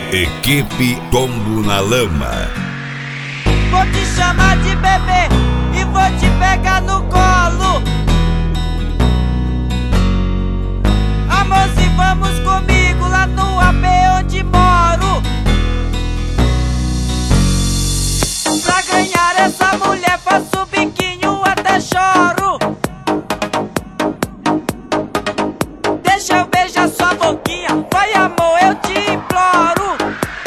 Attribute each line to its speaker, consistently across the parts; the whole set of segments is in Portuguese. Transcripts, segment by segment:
Speaker 1: Equipe Tombo na Lama.
Speaker 2: Vou te chamar de bebê e vou te pegar no colo. Amor, se vamos comigo lá no AP onde moro. Pra ganhar essa mulher faço biquinho até choro. Deixa eu beijar sua boquinha, vai amor, eu te imploro.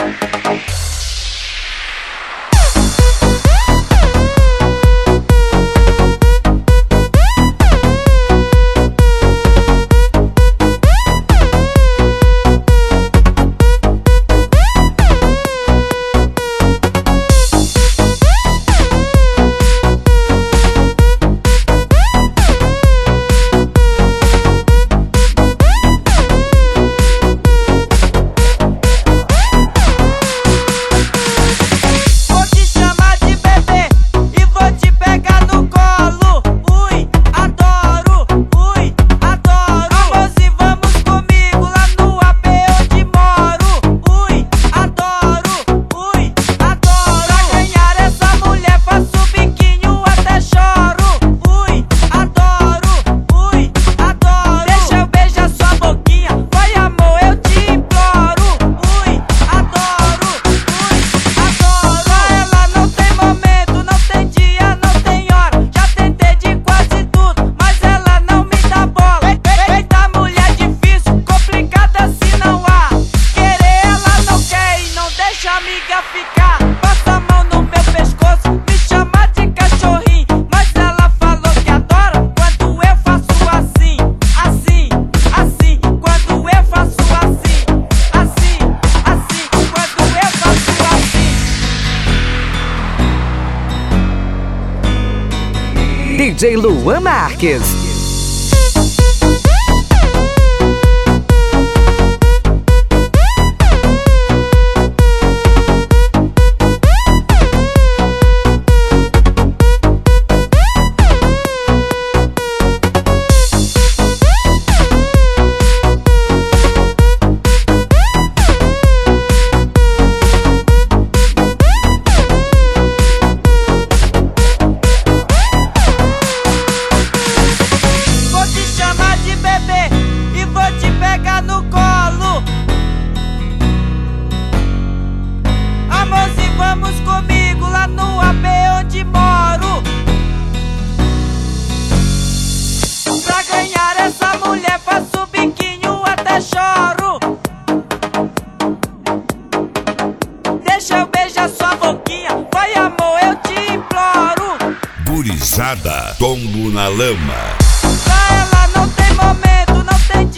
Speaker 2: Amiga ficar, passa a mão no meu pescoço, me chama de cachorrinho, mas ela falou que adora quando eu faço assim, assim, assim, quando eu faço assim, assim, assim, quando eu faço assim.
Speaker 3: DJ Luan Marques. Vamos comigo lá no AP onde moro. Pra ganhar essa mulher faço biquinho até choro. Deixa eu beijar sua boquinha, vai amor, eu te imploro.
Speaker 1: Gurizada Tombo na Lama.
Speaker 2: Pra ela não tem momento, não tem